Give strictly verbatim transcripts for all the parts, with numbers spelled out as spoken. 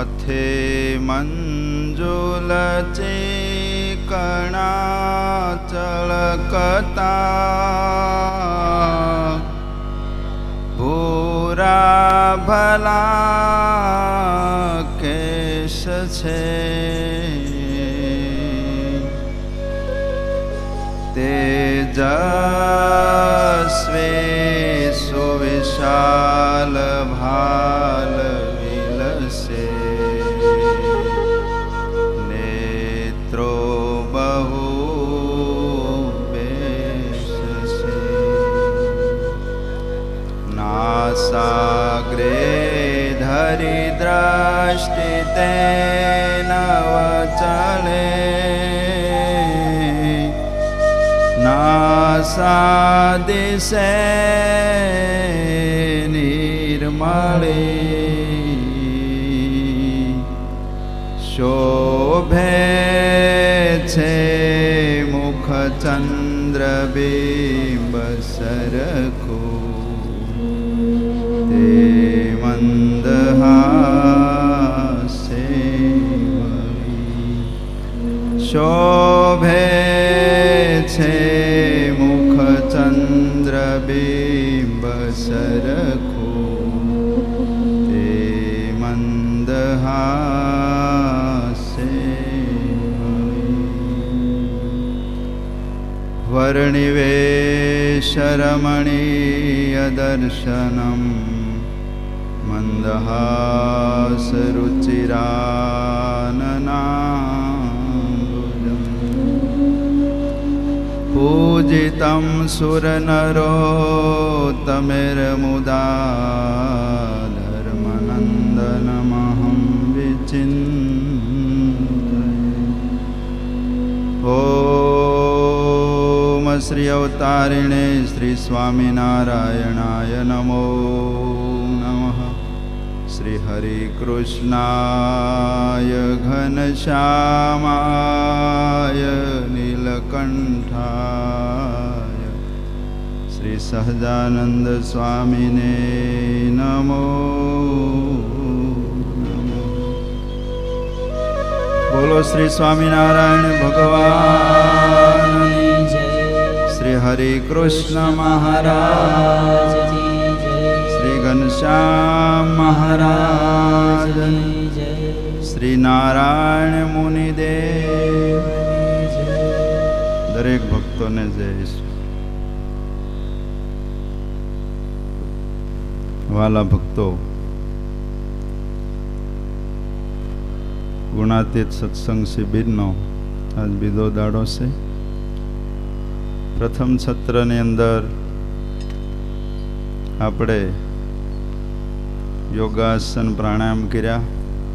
પથે મંજુલ ચિકણા ચળકતા ભૂરા ભલા કેશ છે તેજસ્વી સુવિશાલ ભાલ વિલસે નેત્રો બહુ બેસસે નાસાગ્રે ધરી દ્રષ્ટિ તેનવ ચલે નાસાદિશે નિર્મળે શોભે છે મુખ ચંદ્ર બિંબ સરખું તે મંદહાસે શોભે છે મુખ ચંદ્ર બિંબ સરખું તે મંદહાસે વર્ણિવેશરમણીય દર્શનમ મંદહાસ રુચિરાનનાંબુજમ પૂજિતમ સુરનરોત્તમૈર્મુદા ધર્મનંદનમહં વિચિંતયે ઓમ શ્રી અવતારિણે શ્રી સ્વામિનારાયણાય નમો નમઃ શ્રી હરિ કૃષ્ણાય ઘનશ્યામાય નીલકંઠાય શ્રી સહજાનંદ સ્વામીને નમો નમઃ. બોલો શ્રી સ્વામિનારાયણ ભગવાન, શ્રી હરિ કૃષ્ણ મહારાજ, શ્રી ઘનશ્યામ મહારાજ, શ્રી નારાયણ મુનિદેવ. દરેક ભક્તોને જય શ્રી. વાલા ભક્તો, ગુણાતીત સત્સંગ શિબિરનો આજ બીજો દાડો છે. પ્રથમ સત્રની અંદર આપણે યોગાસન પ્રાણાયામ કર્યા,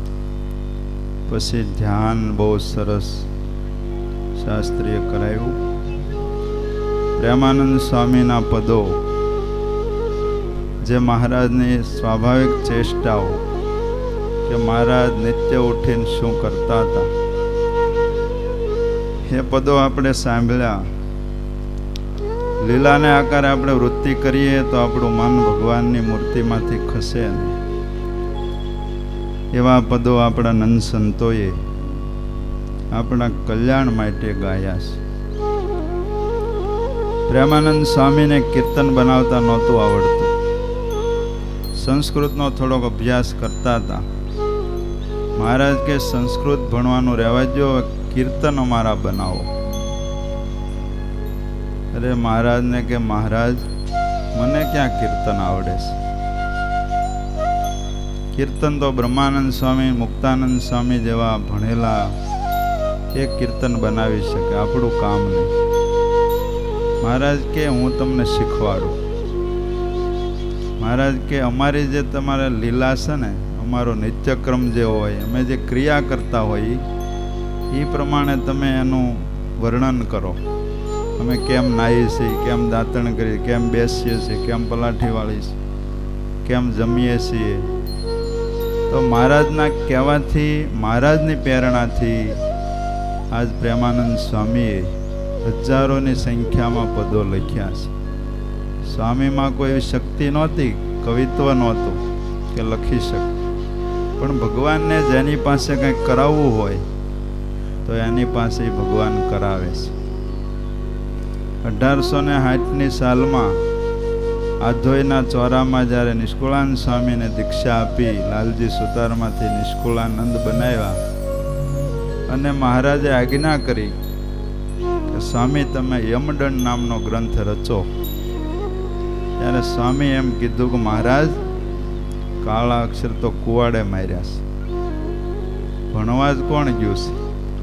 પછી ધ્યાન બહુ સરસ શાસ્ત્રીય કરાયું. પ્રેમાનંદ સ્વામીના પદો, જે મહારાજની સ્વાભાવિક ચેષ્ટાઓ કે મહારાજ નિત્ય ઉઠીને શું કરતા હતા, એ પદો આપણે સાંભળ્યા. લીલાને આકારે આપણે વૃત્તિ કરીએ તો આપણું મન ભગવાનની મૂર્તિમાંથી ખસે નહીં. એવા પદો આપણા નંદ સંતોએ આપણા કલ્યાણ માટે ગાયા છે. પ્રેમાનંદ સ્વામીને કીર્તન બનાવતા નહોતું આવડતું, સંસ્કૃતનો થોડોક અભ્યાસ કરતા હતા. મહારાજ કે સંસ્કૃત ભણવાનું રહેવા દો, કીર્તન અમારા બનાવો. અરે મહારાજને કે મહારાજ મને ક્યાં કીર્તન આવડે છે? કીર્તન તો બ્રહ્માનંદ સ્વામી, મુક્તાનંદ સ્વામી જેવા ભણેલા એ કીર્તન બનાવી શકે, આપણું કામ નહીં. મહારાજ કે હું તમને શીખવાડું. મહારાજ કે અમારી જે તમારે લીલા છે ને, અમારો નિત્યક્રમ જે હોય, અમે જે ક્રિયા કરતા હોય એ પ્રમાણે તમે એનું વર્ણન કરો. અમે કેમ નાહીએ છીએ, કેમ દાંતણ કરીએ, કેમ બેસીએ છીએ, કેમ પલાઠી વાળી છે, કેમ જમીએ છીએ. તો મહારાજના કહેવાથી, મહારાજની પ્રેરણાથી આજ પ્રેમાનંદ સ્વામીએ હજારોની સંખ્યામાં પદો લખ્યા છે. સ્વામીમાં કોઈ એવી શક્તિ નહોતી, કવિત્વ નહોતું કે લખી શકે, પણ ભગવાનને જેની પાસે કંઈક કરાવવું હોય તો એની પાસે ભગવાન કરાવે છે. અઢારસો ને સાઠની સાલમાં આધોઈના ચોરામાં જ્યારે નિષ્કુળાનંદ સ્વામીને દીક્ષા આપી, લાલજી સુતારમાંથી નિષ્કુળાનંદ બનાવ્યા અને મહારાજે આજ્ઞા કરી કે સ્વામી તમે યમદંડ નામનો ગ્રંથ રચો. ત્યારે સ્વામી એમ કીધું કે મહારાજ કાળા અક્ષર તો કુવાડે માર્યા છે, ભણવા જ કોણ ગયું છે?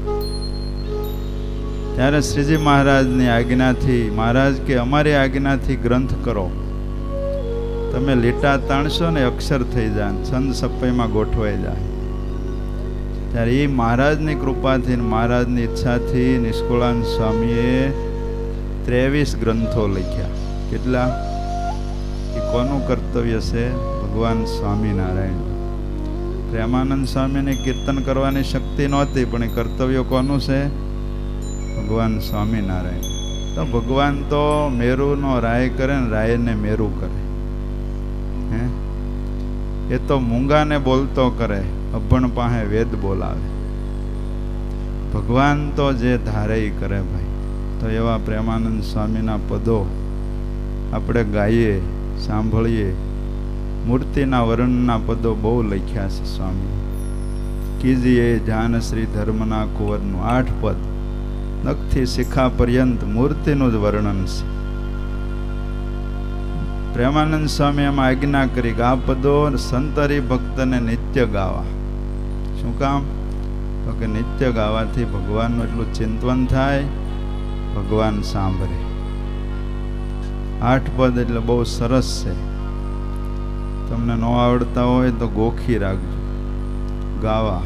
ત્યારે શ્રીજી મહારાજની આજ્ઞાથી, મહારાજ કે અમારી આજ્ઞાથી ગ્રંથ કરો, તમે લીટા તાણશો ને અક્ષર થઈ જાય, છંદ સપૈમાં ગોઠવાઈ જાય. ત્યારે એ મહારાજની કૃપાથી, મહારાજની ઈચ્છાથી નિષ્કુળાનંદ સ્વામીએ ત્રેવીસ ગ્રંથો લખ્યા. કેટલા? એ કોનું કર્તવ્ય છે? ભગવાન સ્વામિનારાયણ. પ્રેમાનંદ સ્વામીને કીર્તન કરવાની શક્તિ નહોતી, પણ એ કર્તવ્ય કોનું છે? ભગવાન સ્વામિનારાયણ. તો ભગવાન તો મેરુનો રાય કરે ને રાયને મેરુ કરે. હે એ તો મૂંગાને બોલતો કરે, અભણ પાસે વેદ બોલાવે. ભગવાન તો જે ધારે ઈ કરે ભાઈ. તો એવા પ્રેમાનંદ સ્વામીના પદો આપણે ગાઈએ, સાંભળીએ. મૂર્તિના વર્ણના પદો બહુ લખ્યા છે સ્વામી. કીજીએ જાન શ્રી ધર્મના કુંવરનું આઠ પદ, નખથી શિખા પર્યંત મૂર્તિનું જ વર્ણન છે. પ્રેમાનંદ સ્વામી એમાં આજ્ઞા કરી કે આ પદો સંતરી ભક્તને નિત્ય ગાવા. શું કામ? તો કે નિત્ય ગાવાથી ભગવાનનું એટલું ચિંતન થાય, ભગવાન સાંભળે. આઠ પદ એટલે બહુ સરસ છે. તમને ન આવડતા હોય તો ગોખી રાખજો, ગાવા.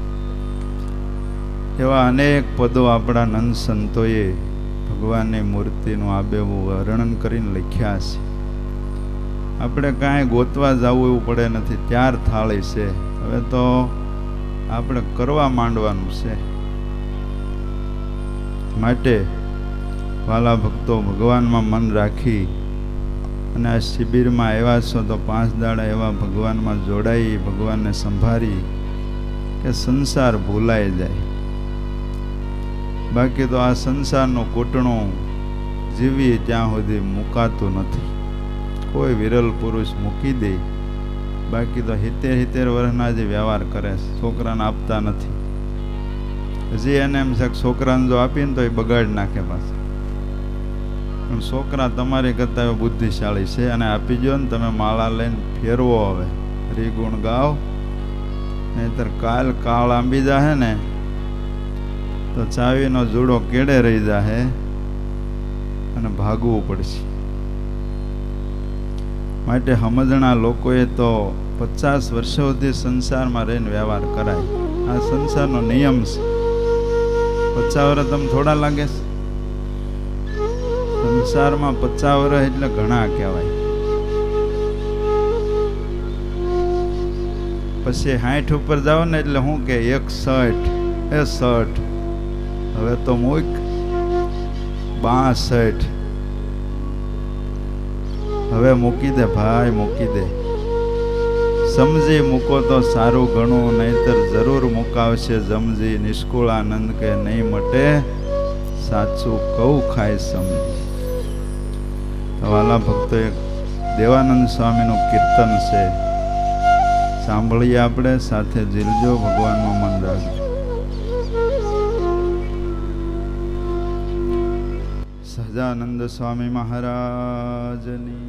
એવા અનેક પદો આપણા નંદ સંતોએ ભગવાનની મૂર્તિનું આબેહૂબ વર્ણન કરીને લખ્યા છે. આપણે કાંઈ ગોતવા જવું એવું પડે નથી, ત્યાર થાળી છે. હવે તો આપણે કરવા માંડવાનું છે. માટે વાલા ભક્તો, ભગવાનમાં મન રાખી અને આ શિબિરમાં આવ્યા છો તો પાંચ દાડા એવા ભગવાનમાં જોડાઈ, ભગવાનને સંભાળી કે સંસાર ભૂલાઈ જાય. બાકી તો આ સંસારનું કૂટણું જીવીએ ત્યાં સુધી મુકાતું નથી. કોઈ વિરલ પુરુષ મૂકી દે, બાકી તો હિતેર હિતેર વર્ષના જે વ્યવહાર કરે, છોકરાને આપતા નથી. હજી એને એમ છે છોકરાને જો આપીને તો એ બગાડી નાખે પાછા. પણ છોકરા તમારી કરતા હવે બુદ્ધિશાળી છે, અને આપી દો ને તમે માળા લઈને ફેરવો. હવે હરિગુણ ગાઓ, નહીતર કાલ કાળ આંબી જાહે ને તો ચાવીનો જુડો કેડે રહી જાહે અને ભાગવું પડશે. માટે સમજણા લોકોએ તો પચાસ વર્ષો સુધી સંસારમાં રહીને વ્યવહાર કરાય. આ સંસારનો નિયમ છે. પચાસ વર્ષ તમે થોડા લાગે છે? સંસારમાં પચાસ વર્ષ એટલે ઘણા કહેવાય. પછી સાઠ ઉપર જાઓ ને એટલે શું કે એકસઠ એ સઠ, હવે તો મૂક બાસઠ. હવે મૂકી દે ભાઈ, મૂકી દે. સમજી મૂકો તો સારું ઘણું, નહીતર જરૂર મુકાવશે જમજી. નિષ્કુળાનંદ કે નહીં મટે સાચું કહું ખાય સમજી. વાલા ભક્તો, એક દેવાનંદ સ્વામીનું કીર્તન છે, સાંભળીએ આપણે. સાથે જીલજો, ભગવાનમાં મન રાખજો. સહજાનંદ સ્વામી મહારાજની.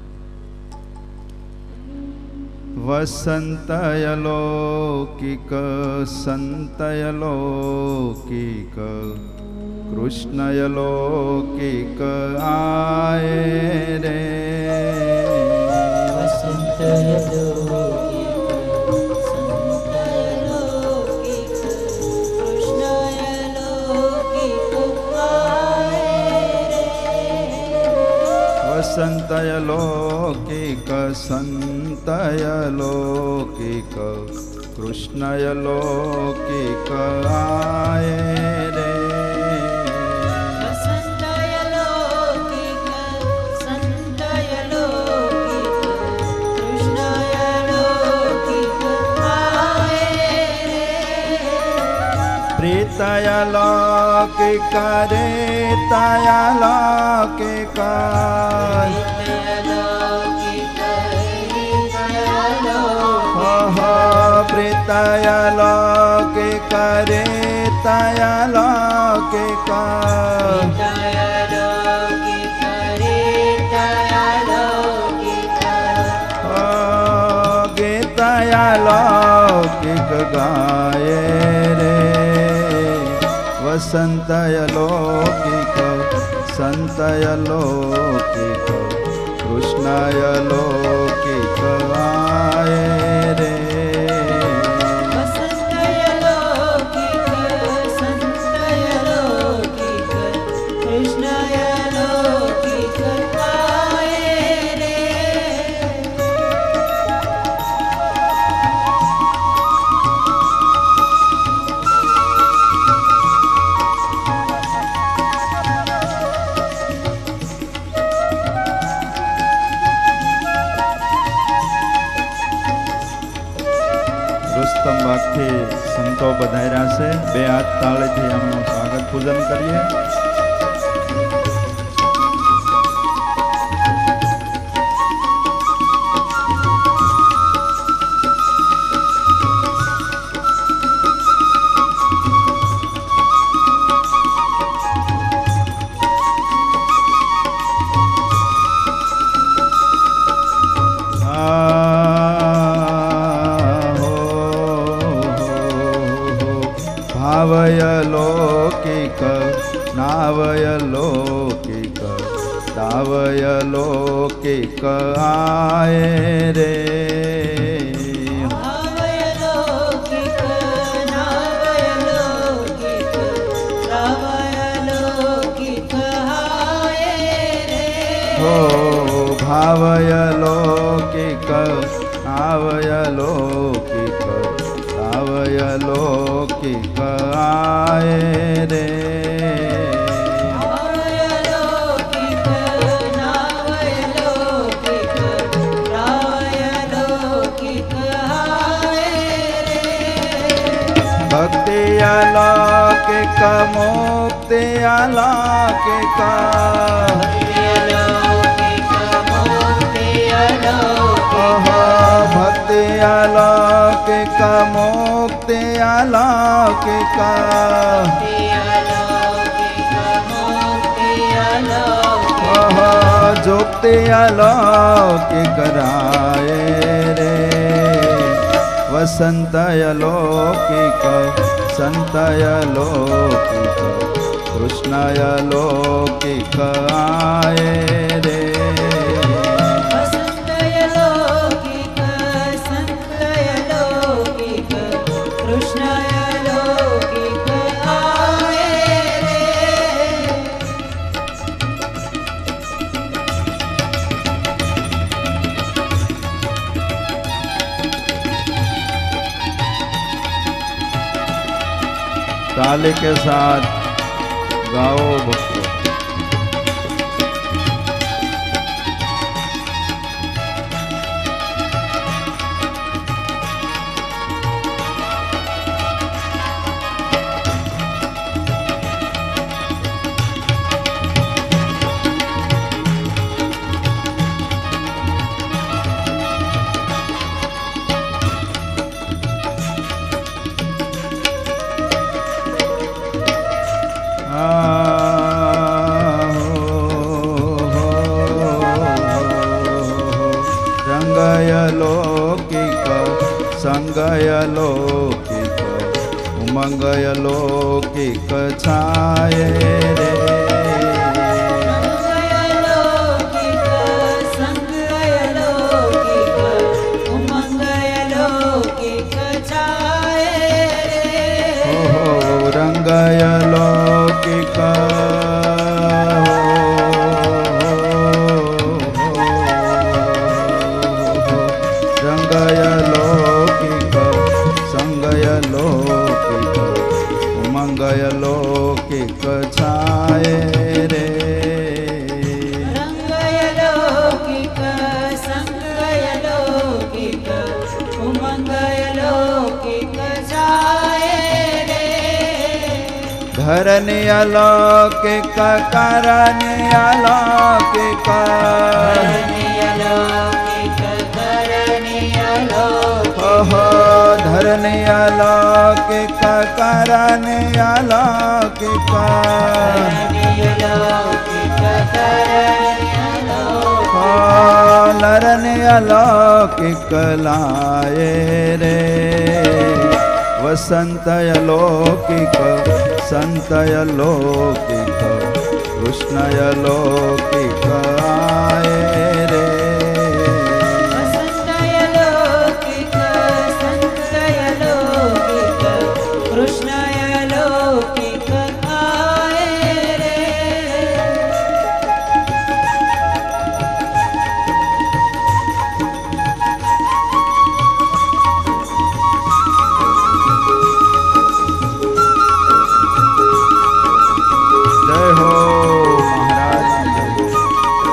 વસંતય લૌકિક સંતય લૌકિક કૃષ્ણય લૌકિક આયે રે. વસંતય સંતય લૌકિક સંતય લૌકિક કૃષ્ણય લૌકિક આયે રે. સંતય લૌકિક સંતય લૌકિક કૃષ્ણય લૌકિક આયે प्रीतयलौकिक रेतयलौकिक ओहो प्रीतयलौकिक रेतयलौकिक गीतयलौकिक गाये रे वसन्तयलौकिक सन्तयलौकिक कृष्णयलौकिक आये रे संतो बधायरा से बे हाथ ताले थी हमनु स्वागत पूजन करिए। भावयलौकिक नावयलौकिक दावयलौकिक आये रे भावयलौकिक नावयलौकिक दावयलौकिक आये रे हो भावयलौकिक नावयलौकिक दावयलौकिक आये रे भावयलौकिक नावयलौकिक दावयलौकिक आये रे भक्ति अलौकिक मुक्ति अलौकिक भक्ति अलौकिक मुक्ति अलौकिक जुक्ति अलौकिक राये रे वसन्तयलौकिक सन्तयलौकिक कृष्णयलौकिक आये रे ताली के साथ गाओ भक्तों। रंगयलौकिक संगयलौकिक उमंगयलौकिक छाये रे रंगयलौकिक रंगयलौकिक संगयलौकिक उमंगयलौकिक छाये रे रंगयलौकिक संगयलौकिक उमंगयलौकिक छाये रे धरणी अलौकिक करणी अलौकिक धरणी अलौकिक करणी अलौकिक ओहो धरणी अलौकिक करणी अलौकिक धरणी अलौकिक करणी अलौकिक ओ नरनी अलौकिक लाए रे वसंत अलौकिक संत अलौकिक कृष्ण अलौकिक आए रे वसंत अलौकिक संत अलौकिक कृष्ण अलौकिक आए रे जय हो महाराज की जय।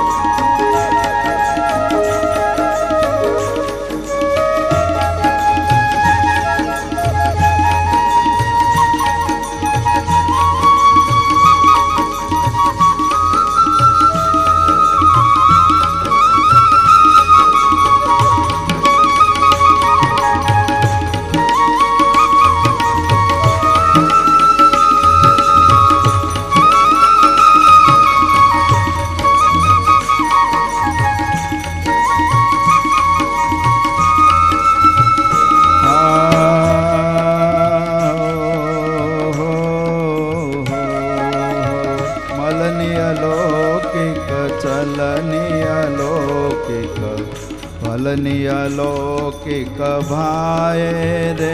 मलनी अलौकिक चलनी अलौकिक फलनी अलौकिक भाए रे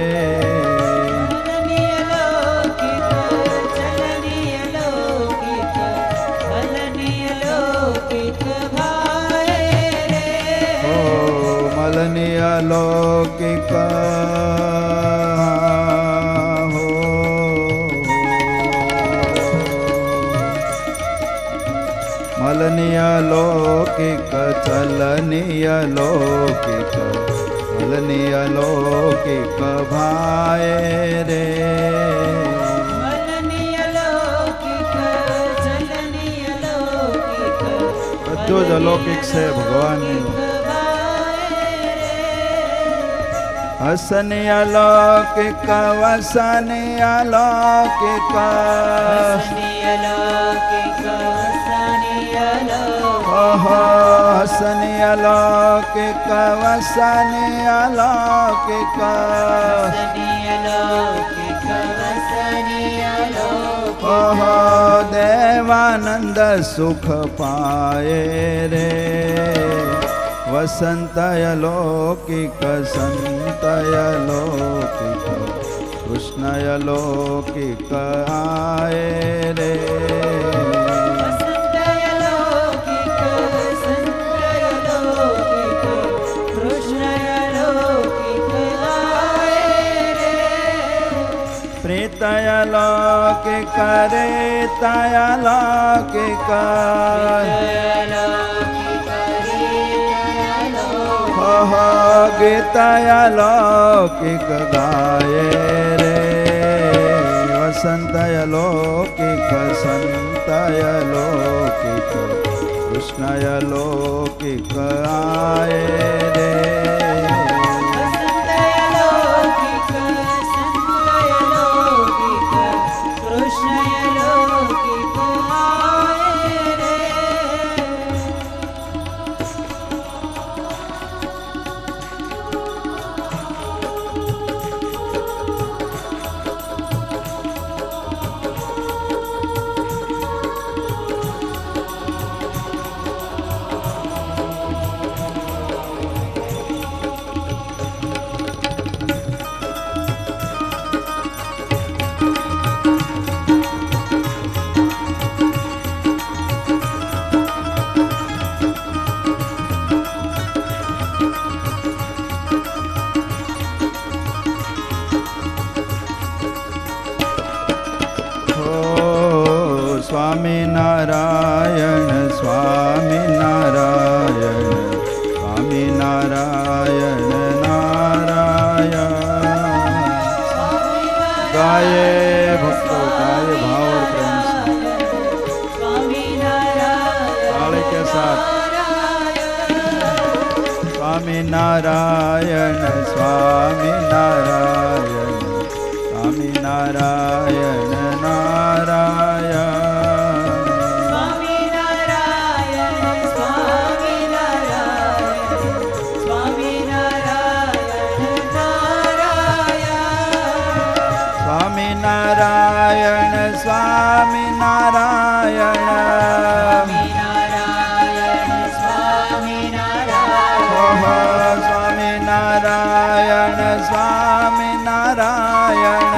चलनी अलौकिक चलनी अलौकिक फलनी अलौकिक भाए रे ओ मलनी अलौकिक हो मलनी अलौकिक चलनी अलौकिक फलनी अलौकिक भाए रे फलनी अलौकिक चलनी अलौकिक બધું જ અલૌકિક છે ભગવાનની હસની अलौकिक વસની अलौकिक हसनी अलौकिक वसनी अलौकिक ओहो हसनी अलौकिक वसनी अलौकिक हसनी अलौकिक वसनी अलौकिक ओहो देवानंद सुख पाए रे वसंत अलौकिक संत अलौकिक कृष्ण अलौकिक आए रे वसंत अलौकिक संत अलौकिक कृष्ण अलौकिक आए रे प्रेत अलौकिक रेत अलौकिक ओहो गीत अलौकिक गाए रे वसंत अलौकिक संत अलौकिक कृष्ण अलौकिक आए रे वसंत अलौकिक संत अलौकिक कृष्ण अलौकिक आए रे स्वामी नारायण स्वामी नारायण स्वामी नारायण नारायण गाये भक्तो गाये નારાયણ સ્વામી નારાયણ સ્વામી નારાયણ નારાયણ નારાયણ સ્વામી નારાયણ સ્વામી નારાયણ સ્વામી નારાયણ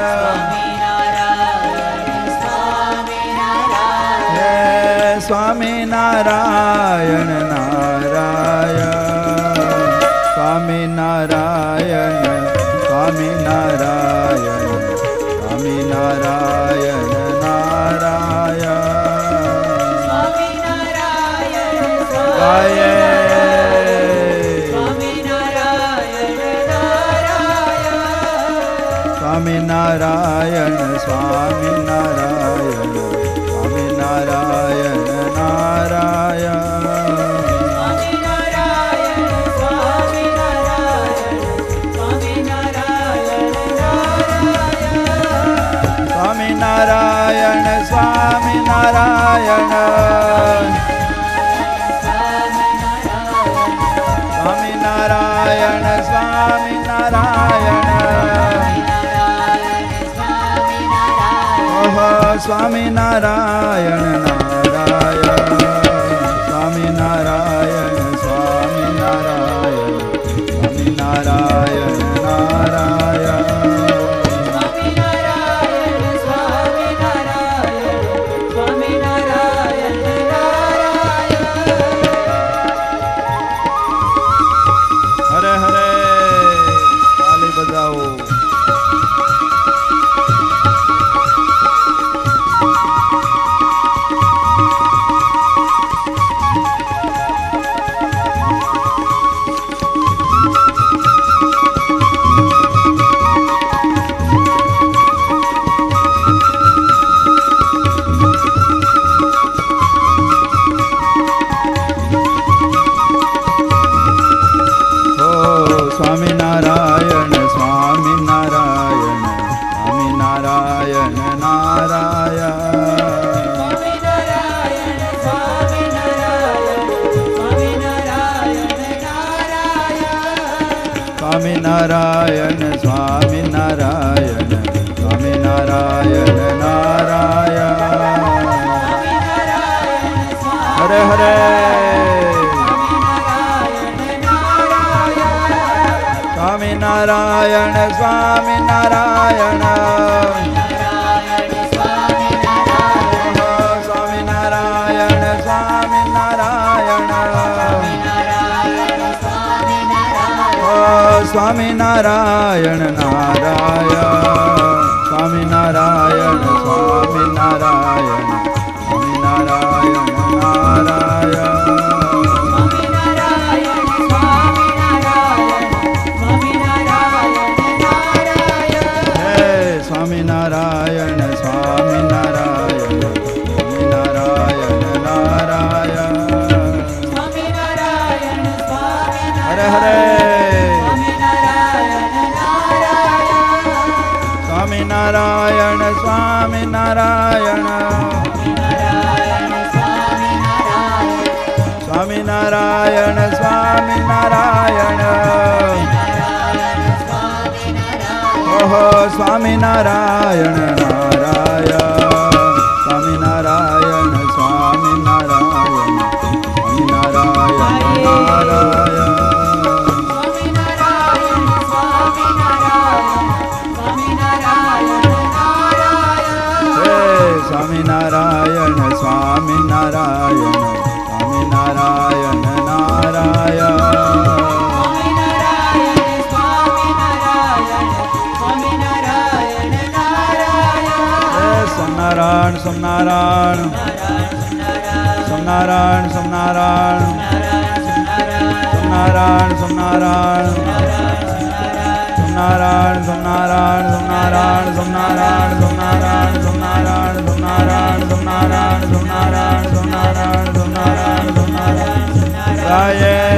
હે સ્વામી નારાયણ નારાયણ સ્વામી નારાયણ સ્વામી નારાયણ સ્વામી નારાયણ નારાયણ સ્વામી નારાયણ સ્વામી નારાયણ સ્વામી નારાયણ સ્વામી નારાયણ નારાયણ નારાયણ સ્વામી નારાયણ સ્વામી નારાયણ સ્વામી નારાયણ ઓહો સ્વામી નારાયણ નારાયણ સ્વામી નારાયણ સ્વામી નારાયણ સ્વામી નારાયણ નારાયણ નારાયણ સ્વામી નારાયણ સ્વામી નારાયણ નારાયણ હરે હરે સ્વામી નારાયણ સ્વામી નારાયણ સ્વામી નારાયણ સ્વામી નારાયણ સ્વામી નારાયણ નારાયણ સ્વામી નારાયણ સ્વામી નારાયણ સ્વામી નારાયણ નારાયણ સ્વામી નારાયણ સ્વામી નારાયણ સ્વામી નારાયણ નારાયણ હરે હરે સ્વામી નારાયણ સ્વામી નારાયણ સ્વામી નારાયણ સ્વામી નારાયણ ઓહો સ્વામી નારાયણ નારાયણ સ્વામી નારાયણ સ્વામી નારાયણ સ્વામી નારાયણ નારાયણ સ્વામી નારાયણ સ્વામી નારાયણ સ્વામી નારાયણ નારાયણ સોમનારાયણ સોમનારાયણ સોમનારાયણ સોમનારાયણ સોમનારાયણ સોમનારાયણ સોમનારાયણ સોમનારાયણ સોમનારાયણ સોમનારાયણ સોમનારાયણ સોમનારાયણ સોમનારાયણ સોમનારાયણ સોમનારાયણ સોમનારાયણ સોમનારાયણ સોમનારાયણ સોમનારાયણ